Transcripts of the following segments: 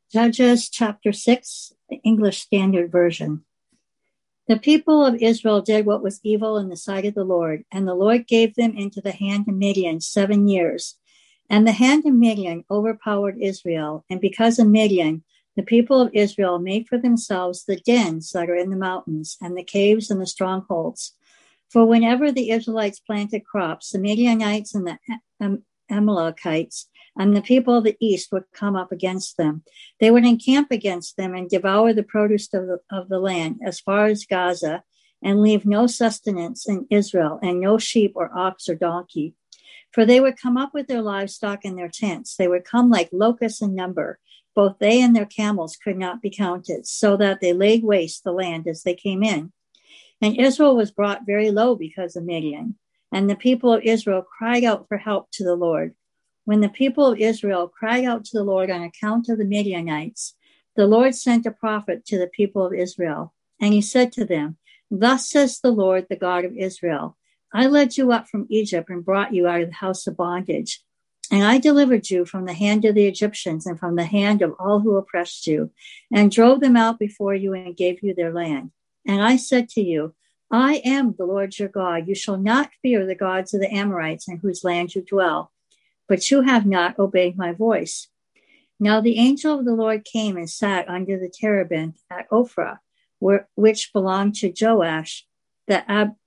Judges chapter 6, the English Standard Version. The people of Israel did what was evil in the sight of the Lord, and the Lord gave them into the hand of Midian 7 years. And the hand of Midian overpowered Israel, and because of Midian, the people of Israel made for themselves the dens that are in the mountains, and the caves and the strongholds. For whenever the Israelites planted crops, the Midianites and the Amalekites and the people of the east would come up against them. They would encamp against them and devour the produce of the land as far as Gaza, and leave no sustenance in Israel, and no sheep or ox or donkey. For they would come up with their livestock in their tents. They would come like locusts in number. Both they and their camels could not be counted, so that they laid waste the land as they came in. And Israel was brought very low because of Midian. And the people of Israel cried out for help to the Lord. When the people of Israel cried out to the Lord on account of the Midianites, the Lord sent a prophet to the people of Israel. And he said to them, "Thus says the Lord, the God of Israel, I led you up from Egypt and brought you out of the house of bondage. And I delivered you from the hand of the Egyptians and from the hand of all who oppressed you, and drove them out before you and gave you their land. And I said to you, I am the Lord your God. You shall not fear the gods of the Amorites in whose land you dwell. But you have not obeyed my voice." Now the angel of the Lord came and sat under the terebinth at Ophrah, which belonged to Joash the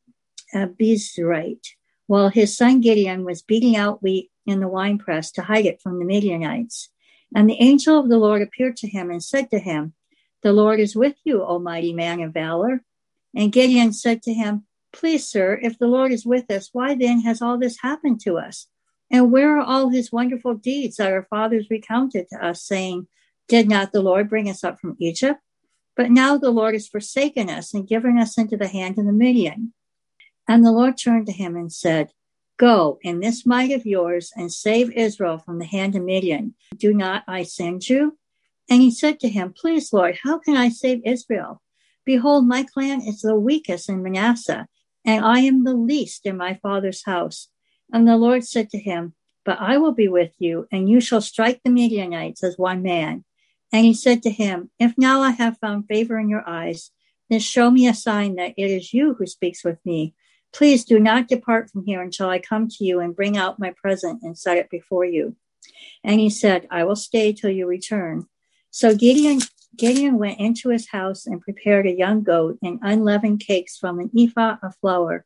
Abiezrite, while his son Gideon was beating out wheat in the winepress to hide it from the Midianites. And the angel of the Lord appeared to him and said to him, "The Lord is with you, O mighty man of valor." And Gideon said to him, "Please, sir, if the Lord is with us, why then has all this happened to us? And where are all his wonderful deeds that our fathers recounted to us, saying, 'Did not the Lord bring us up from Egypt?' But now the Lord has forsaken us and given us into the hand of the Midian." And the Lord turned to him and said, "Go in this might of yours and save Israel from the hand of Midian. Do not I send you?" And he said to him, "Please, Lord, how can I save Israel? Behold, my clan is the weakest in Manasseh, and I am the least in my father's house." And the Lord said to him, "But I will be with you, and you shall strike the Midianites as one man." And he said to him, "If now I have found favor in your eyes, then show me a sign that it is you who speaks with me. Please do not depart from here until I come to you and bring out my present and set it before you." And he said, "I will stay till you return." So Gideon went into his house and prepared a young goat and unleavened cakes from an ephah of flour.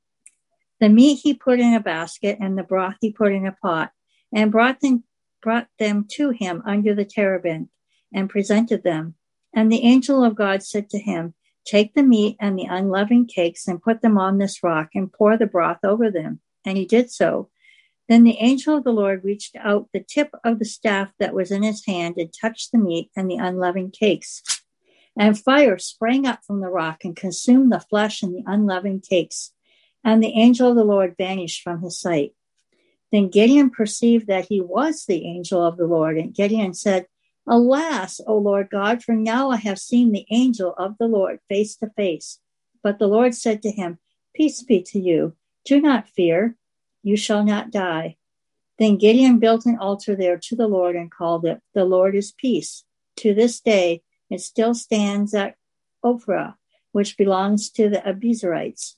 The meat he put in a basket, and the broth he put in a pot, and brought them to him under the terebinth, and presented them. And the angel of God said to him, "Take the meat and the unleavened cakes, and put them on this rock, and pour the broth over them." And he did so. Then the angel of the Lord reached out the tip of the staff that was in his hand, and touched the meat and the unleavened cakes. And fire sprang up from the rock, and consumed the flesh and the unleavened cakes. And the angel of the Lord vanished from his sight. Then Gideon perceived that he was the angel of the Lord. And Gideon said, "Alas, O Lord God, for now I have seen the angel of the Lord face to face." But the Lord said to him, "Peace be to you. Do not fear. You shall not die." Then Gideon built an altar there to the Lord and called it, "The Lord is Peace." To this day, it still stands at Ophrah, which belongs to the Abiezrites.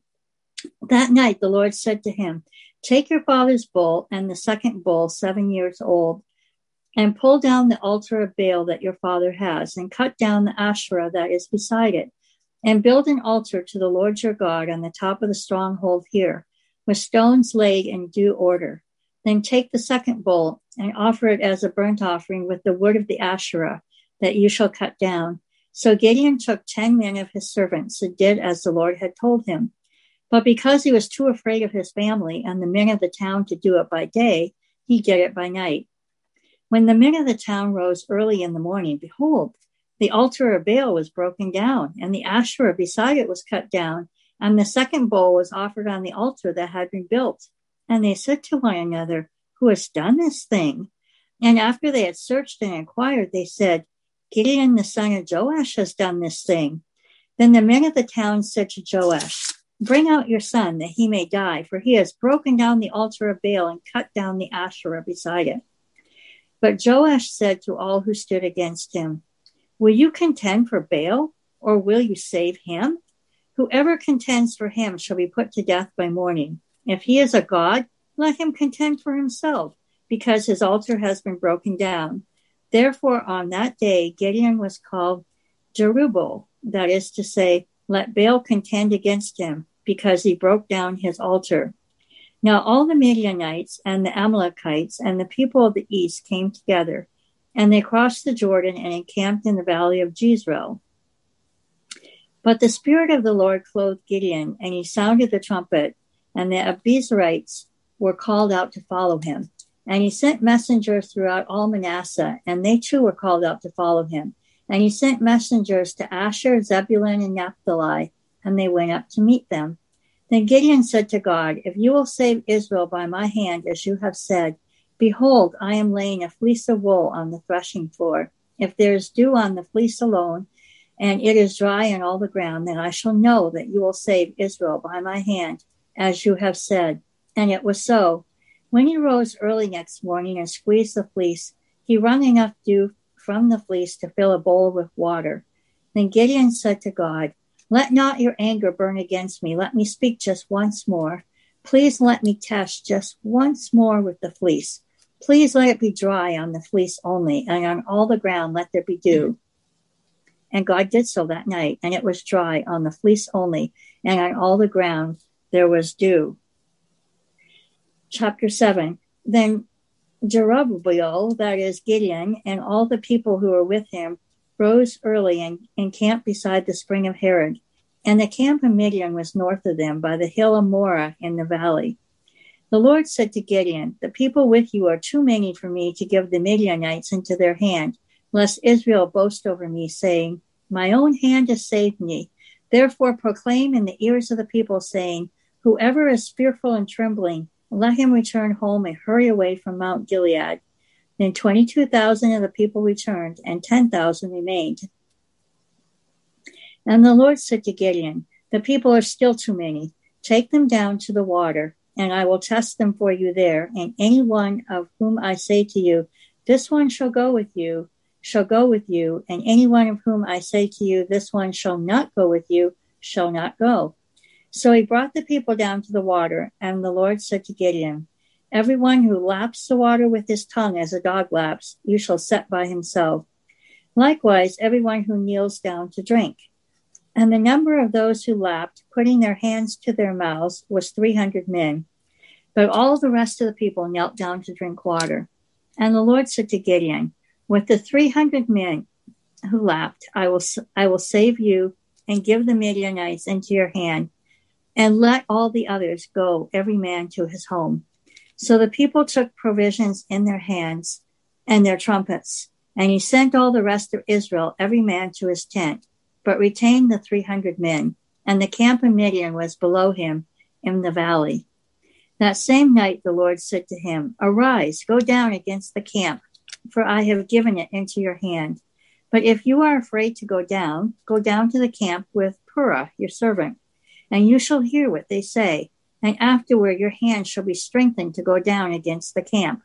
That night the Lord said to him, "Take your father's bull and the second bull, 7 years old, and pull down the altar of Baal that your father has, and cut down the Asherah that is beside it, and build an altar to the Lord your God on the top of the stronghold here, with stones laid in due order. Then take the second bull and offer it as a burnt offering with the wood of the Asherah that you shall cut down." So Gideon took 10 men of his servants and did as the Lord had told him. But because he was too afraid of his family and the men of the town to do it by day, he did it by night. When the men of the town rose early in the morning, behold, the altar of Baal was broken down, and the Asherah beside it was cut down, and the second bull was offered on the altar that had been built. And they said to one another, "Who has done this thing?" And after they had searched and inquired, they said, "Gideon the son of Joash has done this thing." Then the men of the town said to Joash, "Bring out your son, that he may die, for he has broken down the altar of Baal and cut down the Asherah beside it." But Joash said to all who stood against him, will you contend for Baal, or will you save him? Whoever contends for him shall be put to death by morning. If he is a god, let him contend for himself, because his altar has been broken down. Therefore, on that day, Gideon was called Jerubbaal, that is to say, let Baal contend against him, because he broke down his altar. Now all the Midianites and the Amalekites and the people of the east came together, and they crossed the Jordan and encamped in the valley of Jezreel. But the Spirit of the Lord clothed Gideon, and he sounded the trumpet, and the Abiezrites were called out to follow him. And he sent messengers throughout all Manasseh, and they too were called out to follow him. And he sent messengers to Asher, Zebulun, and Naphtali, and they went up to meet them. Then Gideon said to God, if you will save Israel by my hand, as you have said, behold, I am laying a fleece of wool on the threshing floor. If there is dew on the fleece alone, and it is dry on all the ground, then I shall know that you will save Israel by my hand, as you have said. And it was so. When he rose early next morning and squeezed the fleece, he wrung enough dew from the fleece to fill a bowl with water. Then Gideon said to God, let not your anger burn against me. Let me speak just once more. Please let me test just once more with the fleece. Please let it be dry on the fleece only, and on all the ground let there be dew. And God did so that night, and it was dry on the fleece only, and on all the ground there was dew. Chapter 7. Then Jerubbaal, that is Gideon, and all the people who were with him, rose early and encamped beside the spring of Harod. And the camp of Midian was north of them, by the hill of Moreh in the valley. The Lord said to Gideon, the people with you are too many for me to give the Midianites into their hand, lest Israel boast over me, saying, my own hand has saved me. Therefore proclaim in the ears of the people, saying, whoever is fearful and trembling, let him return home and hurry away from Mount Gilead. Then 22,000 of the people returned, and 10,000 remained. And the Lord said to Gideon, the people are still too many. Take them down to the water, and I will test them for you there. And any one of whom I say to you, this one shall go with you, and any one of whom I say to you, this one shall not go with you, shall not go. So he brought the people down to the water, and the Lord said to Gideon, everyone who laps the water with his tongue as a dog laps, you shall set by himself. Likewise, everyone who kneels down to drink. And the number of those who lapped, putting their hands to their mouths, was 300 men. But all the rest of the people knelt down to drink water. And the Lord said to Gideon, with the 300 men who lapped, I will save you and give the Midianites into your hand, and let all the others go, every man to his home. So the people took provisions in their hands and their trumpets, and he sent all the rest of Israel, every man to his tent, but retained the 300 men, and the camp of Midian was below him in the valley. That same night the Lord said to him, arise, go down against the camp, for I have given it into your hand. But if you are afraid to go down to the camp with Purah, your servant, and you shall hear what they say, and afterward your hand shall be strengthened to go down against the camp.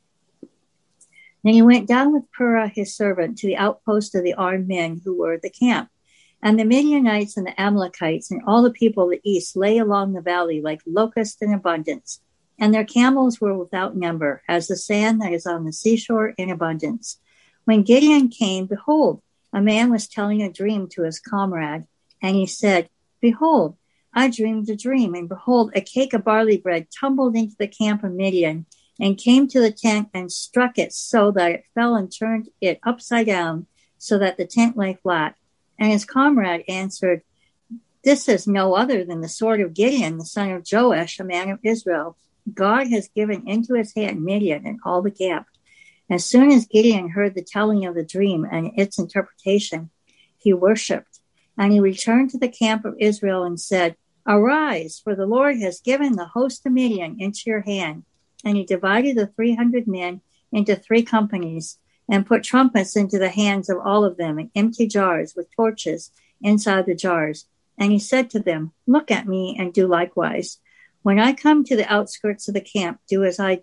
Then he went down with Purah his servant to the outpost of the armed men who were at the camp. And the Midianites and the Amalekites and all the people of the east lay along the valley like locusts in abundance, and their camels were without number, as the sand that is on the seashore in abundance. When Gideon came, behold, a man was telling a dream to his comrade, and he said, behold, I dreamed a dream, and behold, a cake of barley bread tumbled into the camp of Midian, and came to the tent and struck it so that it fell and turned it upside down, so that the tent lay flat. And his comrade answered, this is no other than the sword of Gideon, the son of Joash, a man of Israel. God has given into his hand Midian and all the camp. As soon as Gideon heard the telling of the dream and its interpretation, he worshipped. And he returned to the camp of Israel and said, arise, for the Lord has given the host of Midian into your hand. And he divided the 300 men into 3 companies, and put trumpets into the hands of all of them, and empty jars with torches inside the jars. And he said to them, look at me and do likewise. When I come to the outskirts of the camp, do as I do.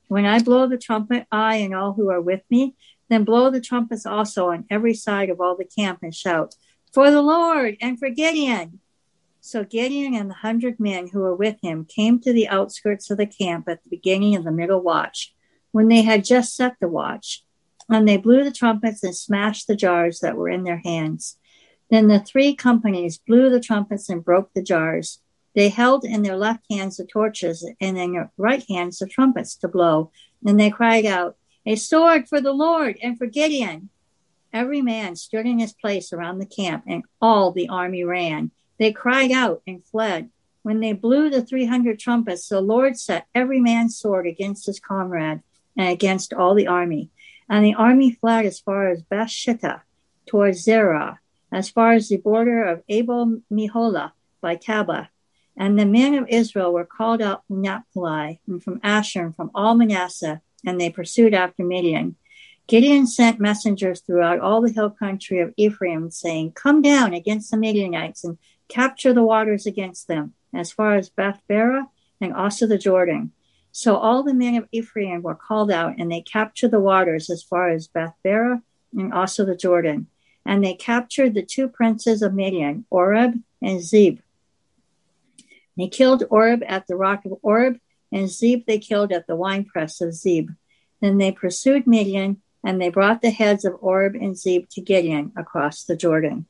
When I blow the trumpet, I and all who are with me, then blow the trumpets also on every side of all the camp and shout, for the Lord and for Gideon. So Gideon and the 100 men who were with him came to the outskirts of the camp at the beginning of the middle watch, when they had just set the watch. And they blew the trumpets and smashed the jars that were in their hands. Then the 3 companies blew the trumpets and broke the jars. They held in their left hands the torches and in their right hands the trumpets to blow. And they cried out, a sword for the Lord and for Gideon. Every man stood in his place around the camp, and all the army ran. They cried out and fled. When they blew the 300 trumpets, the Lord set every man's sword against his comrade and against all the army. And the army fled as far as Beth-shittah, towards Zerah, as far as the border of Abel-meholah by Tabah. And the men of Israel were called out from Naphtali and from Asher and from all Manasseh, and they pursued after Midian. Gideon sent messengers throughout all the hill country of Ephraim, saying, come down against the Midianites and capture the waters against them, as far as Beth-barah and also the Jordan. So all the men of Ephraim were called out, and they captured the waters as far as Beth-barah and also the Jordan. And they captured the 2 princes of Midian, Oreb and Zeb. They killed Oreb at the rock of Oreb, and Zeb they killed at the winepress of Zeb. Then they pursued Midian, and they brought the heads of Oreb and Zeb to Gideon across the Jordan.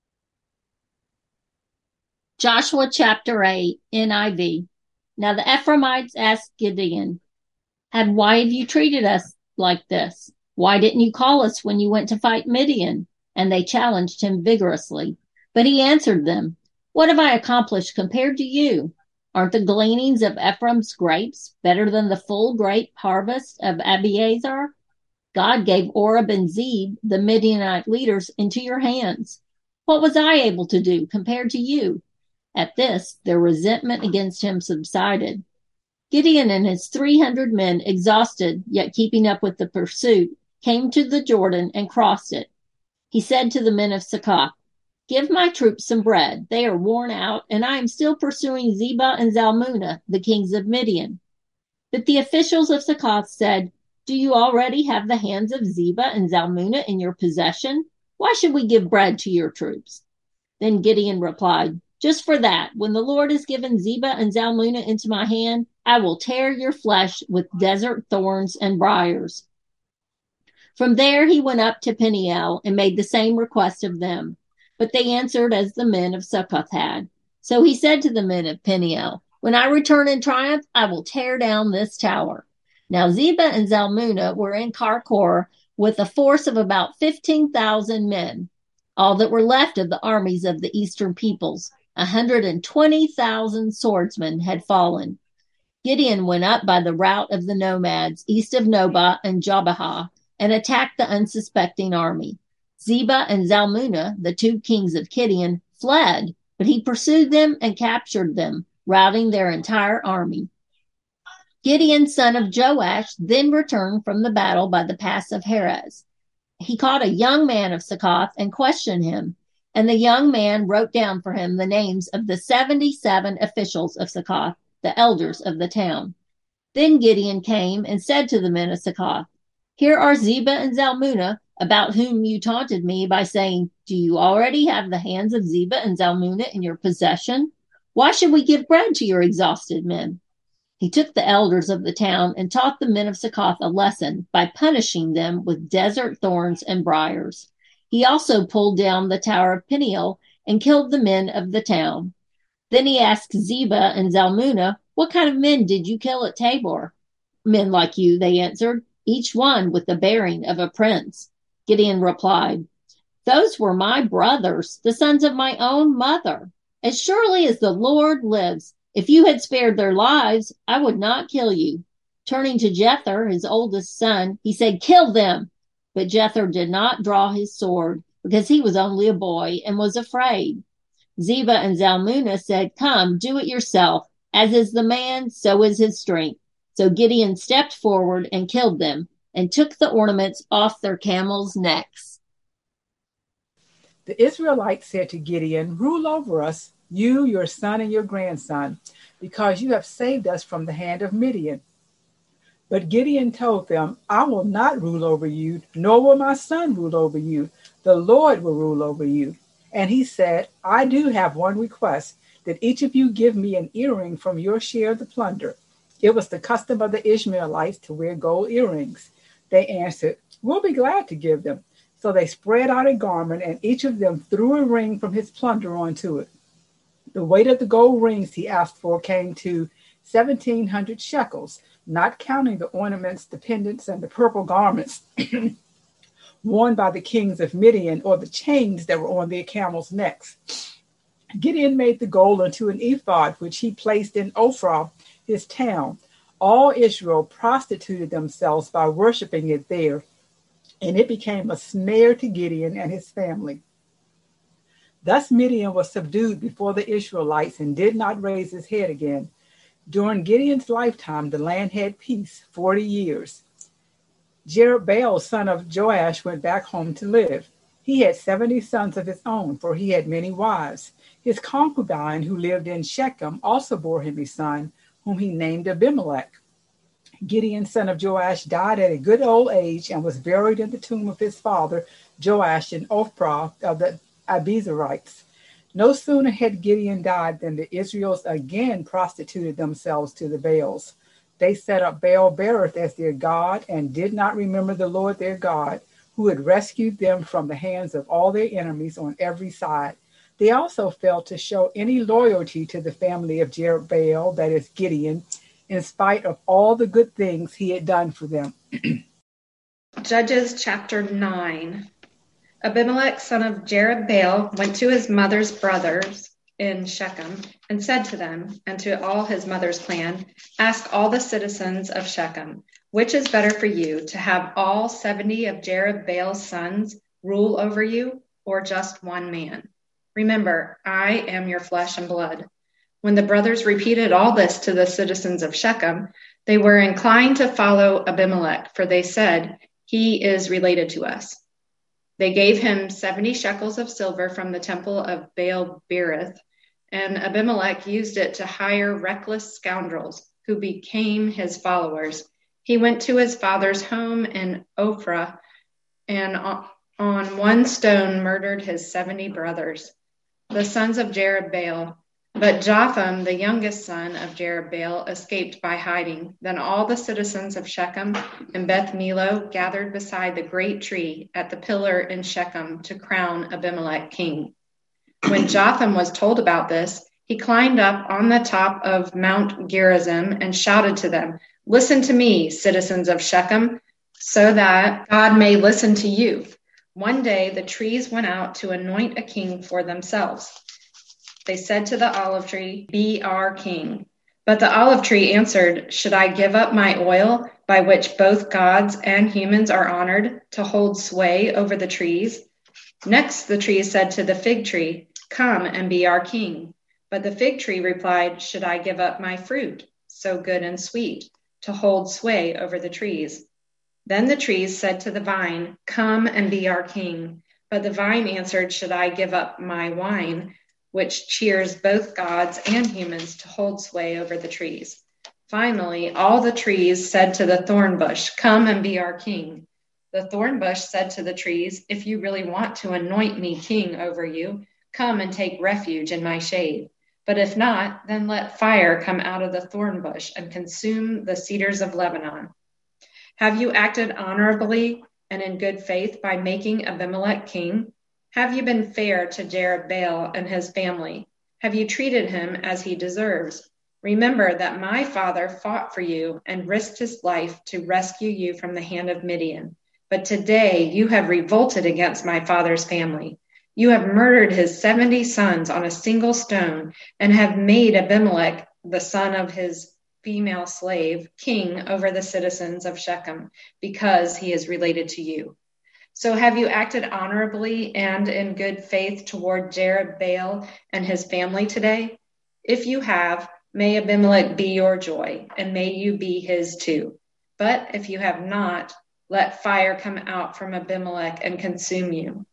Joshua chapter 8, NIV. Now the Ephraimites asked Gideon, why have you treated us like this? Why didn't you call us when you went to fight Midian? And they challenged him vigorously. But he answered them, what have I accomplished compared to you? Aren't the gleanings of Ephraim's grapes better than the full grape harvest of Abiezer? God gave Oreb and Zeb, the Midianite leaders, into your hands. What was I able to do compared to you? At this, their resentment against him subsided. Gideon and his 300 men, exhausted yet keeping up with the pursuit, came to the Jordan and crossed it. He said to the men of Succoth, give my troops some bread. They are worn out, and I am still pursuing Zebah and Zalmunna, the kings of Midian. But the officials of Succoth said, do you already have the hands of Zebah and Zalmunna in your possession? Why should we give bread to your troops? Then Gideon replied, just for that, when the Lord has given Zebah and Zalmunna into my hand, I will tear your flesh with desert thorns and briars. From there he went up to Peniel and made the same request of them. But they answered as the men of Succoth had. So he said to the men of Peniel, when I return in triumph, I will tear down this tower. Now Zebah and Zalmunna were in Karkor with a force of about 15,000 men, all that were left of the armies of the eastern peoples. 120,000 swordsmen had fallen. Gideon went up by the route of the nomads east of Nobah and Jobbehah and attacked the unsuspecting army. Zebah and Zalmunna, the 2 kings of Gideon, fled, but he pursued them and captured them, routing their entire army. Gideon, son of Joash, then returned from the battle by the pass of Heres. He caught a young man of Succoth and questioned him, and the young man wrote down for him the names of the 77 officials of Succoth, the elders of the town. Then Gideon came and said to the men of Succoth, here are Zebah and Zalmunna, about whom you taunted me by saying, do you already have the hands of Zebah and Zalmunna in your possession? Why should we give bread to your exhausted men? He took the elders of the town and taught the men of Succoth a lesson by punishing them with desert thorns and briars. He also pulled down the tower of Peniel and killed the men of the town. Then he asked Zebah and Zalmunna, what kind of men did you kill at Tabor? Men like you, they answered, each one with the bearing of a prince. Gideon replied, those were my brothers, the sons of my own mother. As surely as the Lord lives, if you had spared their lives, I would not kill you. Turning to Jether, his oldest son, he said, kill them. But Jether did not draw his sword because he was only a boy and was afraid. Zebah and Zalmunna said, come, do it yourself. As is the man, so is his strength. So Gideon stepped forward and killed them and took the ornaments off their camels' necks. The Israelites said to Gideon, rule over us, you, your son, and your grandson, because you have saved us from the hand of Midian. But Gideon told them, I will not rule over you, nor will my son rule over you. The Lord will rule over you. And he said, I do have one request, that each of you give me an earring from your share of the plunder. It was the custom of the Ishmaelites to wear gold earrings. They answered, we'll be glad to give them. So they spread out a garment, and each of them threw a ring from his plunder onto it. The weight of the gold rings he asked for came to 1,700 shekels, not counting the ornaments, the pendants, and the purple garments worn by the kings of Midian, or the chains that were on their camels' necks. Gideon made the gold into an ephod, which he placed in Ophrah, his town. All Israel prostituted themselves by worshiping it there, and it became a snare to Gideon and his family. Thus Midian was subdued before the Israelites and did not raise his head again. During Gideon's lifetime, the land had peace 40 years. Jerubbaal, son of Joash, went back home to live. He had 70 sons of his own, for he had many wives. His concubine, who lived in Shechem, also bore him a son, whom he named Abimelech. Gideon, son of Joash, died at a good old age and was buried in the tomb of his father, Joash, in Ophrah of the Abiezrites. No sooner had Gideon died than the Israelites again prostituted themselves to the Baals. They set up Baal-berith as their god and did not remember the Lord their God, who had rescued them from the hands of all their enemies on every side. They also failed to show any loyalty to the family of Jerubbaal, that is Gideon, in spite of all the good things he had done for them. Judges chapter 9. Abimelech, son of Jerubbaal, went to his mother's brothers in Shechem and said to them, and to all his mother's clan, ask all the citizens of Shechem, which is better for you, to have all 70 of Jerubbaal's sons rule over you, or just one man? Remember, I am your flesh and blood. When the brothers repeated all this to the citizens of Shechem, they were inclined to follow Abimelech, for they said, he is related to us. They gave him 70 shekels of silver from the temple of Baal-berith, and Abimelech used it to hire reckless scoundrels who became his followers. He went to his father's home in Ophrah and on one stone murdered his 70 brothers, the sons of Jerubbaal. But Jotham, the youngest son of Jerubbaal, escaped by hiding. Then all the citizens of Shechem and Beth Millo gathered beside the great tree at the pillar in Shechem to crown Abimelech king. When Jotham was told about this, he climbed up on the top of Mount Gerizim and shouted to them, listen to me, citizens of Shechem, so that God may listen to you. One day the trees went out to anoint a king for themselves. They said to the olive tree, be our king. But the olive tree answered, should I give up my oil, by which both gods and humans are honored, to hold sway over the trees? Next the tree said to the fig tree, come and be our king. But the fig tree replied, should I give up my fruit, so good and sweet, to hold sway over the trees? Then the trees said to the vine, come and be our king. But the vine answered, should I give up my wine, which cheers both gods and humans, to hold sway over the trees? Finally, all the trees said to the thorn bush, come and be our king. The thorn bush said to the trees, if you really want to anoint me king over you, come and take refuge in my shade. But if not, then let fire come out of the thorn bush and consume the cedars of Lebanon. Have you acted honorably and in good faith by making Abimelech king? Have you been fair to Jerubbaal and his family? Have you treated him as he deserves? Remember that my father fought for you and risked his life to rescue you from the hand of Midian. But today you have revolted against my father's family. You have murdered his 70 sons on a single stone and have made Abimelech, the son of his female slave, king over the citizens of Shechem, because he is related to you. So have you acted honorably and in good faith toward Jerubbaal and his family today? If you have, may Abimelech be your joy, and may you be his too. But if you have not, let fire come out from Abimelech and consume you.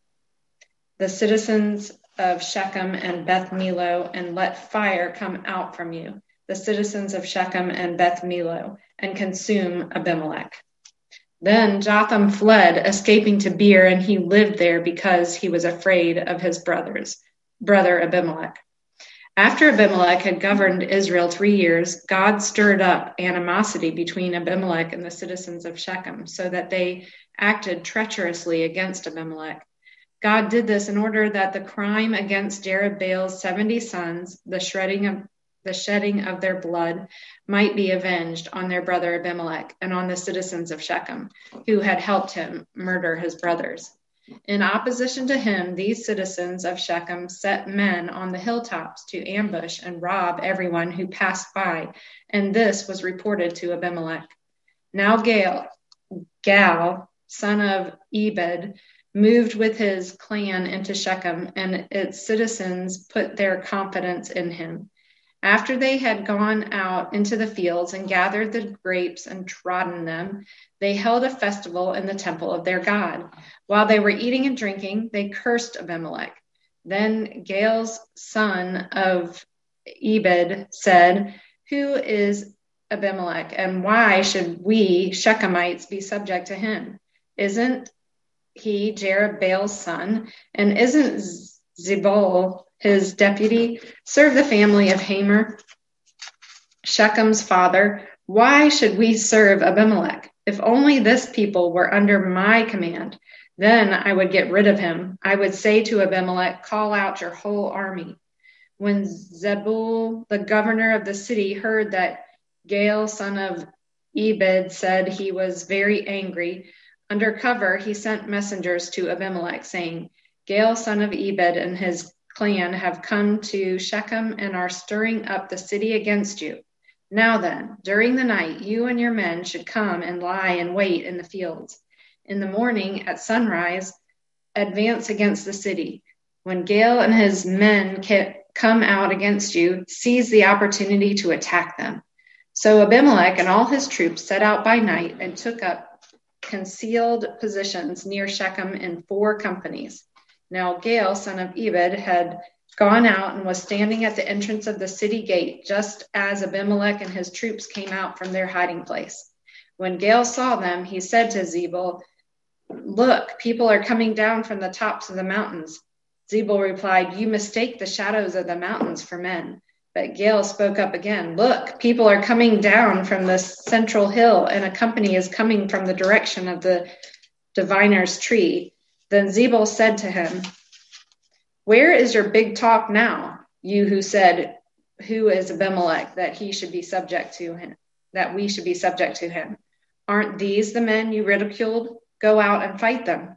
The citizens of Shechem and Beth Millo, and let fire come out from you. the citizens of Shechem and Beth Millo, and consume Abimelech. Then Jotham fled, escaping to Beer, and he lived there because he was afraid of his brother Abimelech. After Abimelech had governed Israel 3 years, God stirred up animosity between Abimelech and the citizens of Shechem, so that they acted treacherously against Abimelech. God did this in order that the crime against Jerubbaal's 70 sons, the shedding of their blood, might be avenged on their brother Abimelech and on the citizens of Shechem, who had helped him murder his brothers. In opposition to him, these citizens of Shechem set men on the hilltops to ambush and rob everyone who passed by, and this was reported to Abimelech. Now Gal, son of Ebed, moved with his clan into Shechem, and its citizens put their confidence in him. After they had gone out into the fields and gathered the grapes and trodden them, they held a festival in the temple of their God. While they were eating and drinking, they cursed Abimelech. Then Gaal's son of Ebed said, "Who is Abimelech, and why should we Shechemites be subject to him? Isn't he Jerubbaal's son? And isn't Zebul his deputy? Serve the family of Hamer, Shechem's father. Why should we serve Abimelech? If only this people were under my command, then I would get rid of him. I would say to Abimelech, call out your whole army." When Zebul, the governor of the city, heard that Gaal, son of Ebed, said, he was very angry. Under cover, he sent messengers to Abimelech, saying, "Gaal, son of Ebed, and his clan have come to Shechem and are stirring up the city against you. Now then, during the night, you and your men should come and lie in wait in the fields. In the morning, at sunrise, advance against the city. When Gaal and his men come out against you, seize the opportunity to attack them." So Abimelech and all his troops set out by night and took up concealed positions near Shechem in 4 companies. Now Gaal, son of Ebed, had gone out and was standing at the entrance of the city gate, just as Abimelech and his troops came out from their hiding place. When Gaal saw them, he said to Zebul, "Look, people are coming down from the tops of the mountains." Zebul replied, "You mistake the shadows of the mountains for men." But Gaal spoke up again, "Look, people are coming down from the central hill, and a company is coming from the direction of the diviner's tree." Then Zebul said to him, "Where is your big talk now, you who said, 'Who is Abimelech, that he should be subject to him, that we should be subject to him? Aren't these the men you ridiculed? Go out and fight them."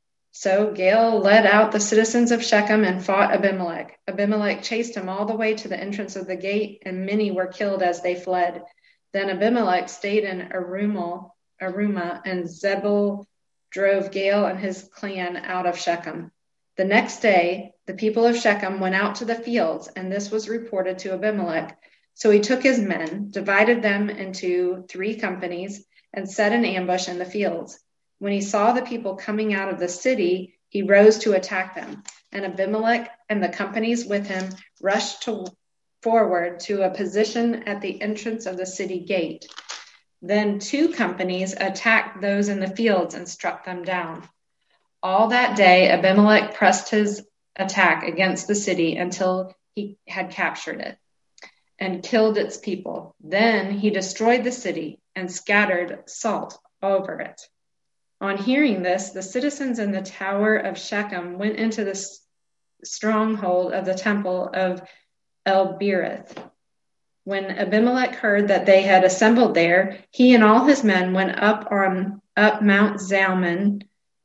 So Gaal led out the citizens of Shechem and fought Abimelech. Abimelech chased him all the way to the entrance of the gate, and many were killed as they fled. Then Abimelech stayed in Arumah, and Zebul drove Gaal and his clan out of Shechem. The next day, the people of Shechem went out to the fields, and this was reported to Abimelech. So he took his men, divided them into 3 companies, and set an ambush in the fields. When he saw the people coming out of the city, he rose to attack them. And Abimelech and the companies with him rushed forward to a position at the entrance of the city gate. Then 2 companies attacked those in the fields and struck them down. All that day, Abimelech pressed his attack against the city until he had captured it and killed its people. Then he destroyed the city and scattered salt over it. On hearing this, the citizens in the tower of Shechem went into the stronghold of the temple of El-Berith. When Abimelech heard that they had assembled there, he and all his men went up Mount Zalmon.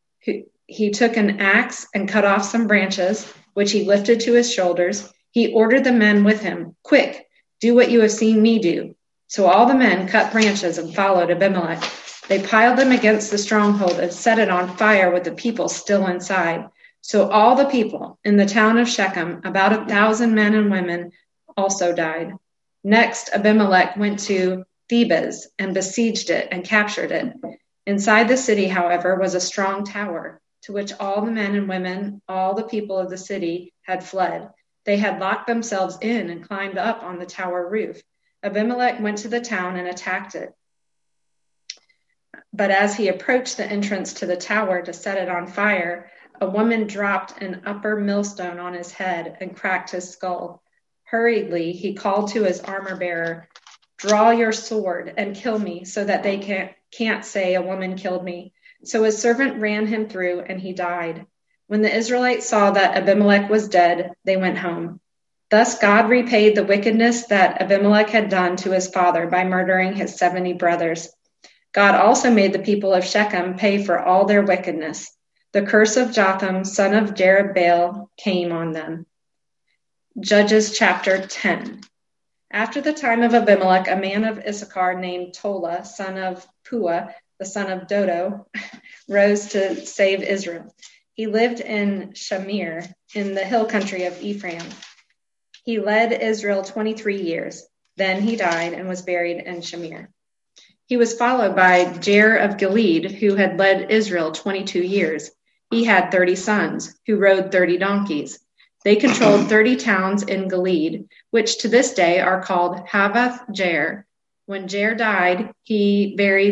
He took an axe and cut off some branches, which he lifted to his shoulders. He ordered the men with him, "Quick, do what you have seen me do." So all the men cut branches and followed Abimelech. They piled them against the stronghold and set it on fire with the people still inside. So all the people in the town of Shechem, about 1,000 men and women, also died. Next, Abimelech went to Thebez and besieged it and captured it. Inside the city, however, was a strong tower, to which all the men and women, all the people of the city, had fled. They had locked themselves in and climbed up on the tower roof. Abimelech went to the town and attacked it. But as he approached the entrance to the tower to set it on fire, a woman dropped an upper millstone on his head and cracked his skull. Hurriedly, he called to his armor-bearer, "Draw your sword and kill me so that they can't say a woman killed me." So his servant ran him through and he died. When the Israelites saw that Abimelech was dead, they went home. Thus God repaid the wickedness that Abimelech had done to his father by murdering his 70 brothers. God also made the people of Shechem pay for all their wickedness. The curse of Jotham, son of Jerubbaal, came on them. Judges chapter 10. After the time of Abimelech, a man of Issachar named Tola, son of Puah, the son of Dodo, rose to save Israel. He lived in Shamir, in the hill country of Ephraim. He led Israel 23 years. Then he died and was buried in Shamir. He was followed by Jair of Gilead, who had led Israel 22 years. He had 30 sons, who rode 30 donkeys. They controlled 30 towns in Gilead, which to this day are called Havoth Jair. When Jair died, he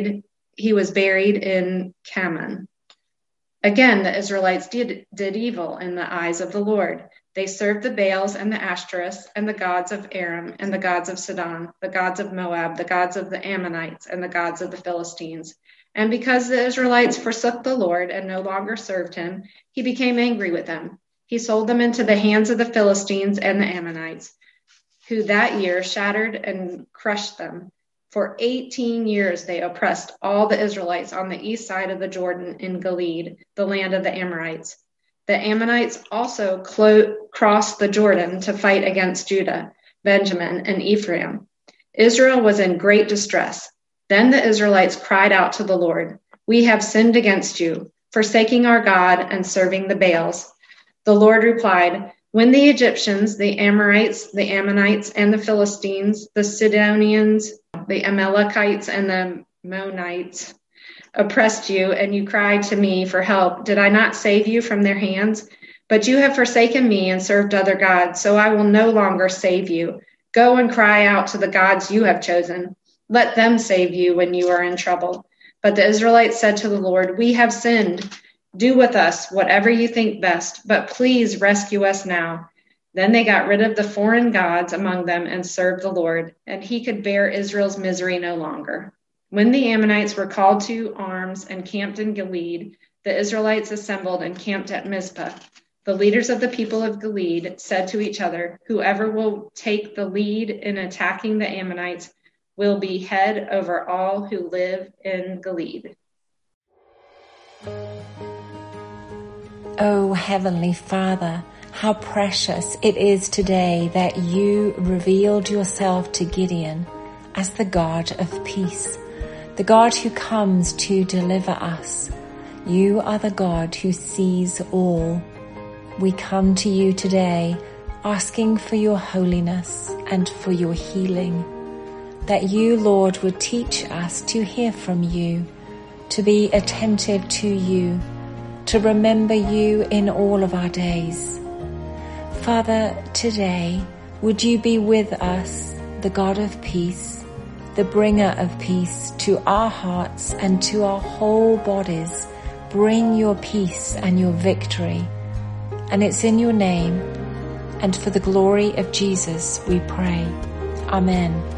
was buried in Kaman. Again, the Israelites did evil in the eyes of the Lord. They served the Baals and the Ashtoreths and the gods of Aram and the gods of Sidon, the gods of Moab, the gods of the Ammonites, and the gods of the Philistines. And because the Israelites forsook the Lord and no longer served him, he became angry with them. He sold them into the hands of the Philistines and the Ammonites, who that year shattered and crushed them. For 18 years they oppressed all the Israelites on the east side of the Jordan in Gilead, the land of the Amorites. The Ammonites also crossed the Jordan to fight against Judah, Benjamin, and Ephraim. Israel was in great distress. Then the Israelites cried out to the Lord, "We have sinned against you, forsaking our God and serving the Baals." The Lord replied, "When the Egyptians, the Amorites, the Ammonites, and the Philistines, the Sidonians, the Amalekites, and the Meunites oppressed you, and you cried to me for help, did I not save you from their hands? But you have forsaken me and served other gods, so I will no longer save you. Go and cry out to the gods you have chosen. Let them save you when you are in trouble." But the Israelites said to the Lord, "We have sinned. Do with us whatever you think best, but please rescue us now." Then they got rid of the foreign gods among them and served the Lord, and he could bear Israel's misery no longer. When the Ammonites were called to arms and camped in Gilead, the Israelites assembled and camped at Mizpah. The leaders of the people of Gilead said to each other, "Whoever will take the lead in attacking the Ammonites will be head over all who live in Gilead." Oh, Heavenly Father, how precious it is today that you revealed yourself to Gideon as the God of peace, the God who comes to deliver us. You are the God who sees all. We come to you today asking for your holiness and for your healing, that you, Lord, would teach us to hear from you, to be attentive to you, to remember you in all of our days. Father, today, would you be with us, the God of peace, the bringer of peace to our hearts and to our whole bodies. Bring your peace and your victory. And it's in your name and for the glory of Jesus we pray. Amen.